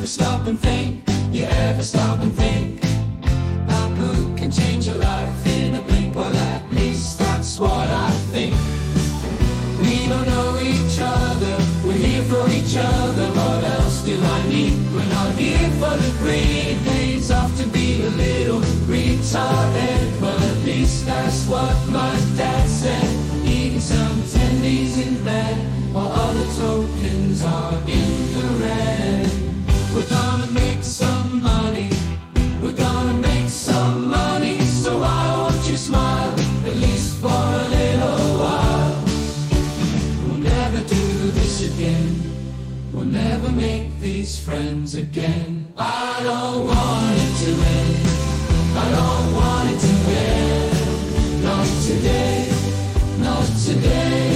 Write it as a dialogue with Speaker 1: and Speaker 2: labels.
Speaker 1: stop and think? You ever stop and think about who can change your life in a blink? Well, at least that's what I think. We don't know each other, we're here for each other. What else do I need? We're not here for the greed. Pays off to be a little retarded. Well, at least that's what my dad said. Eating some tendies in bed while other tokens are in the red. We're gonna make some money, we're gonna make some money. So why won't you smile, at least for a little while? We'll never do this again, we'll never make these friends again. I don't want it to end, I don't want it to end. Not today, not today.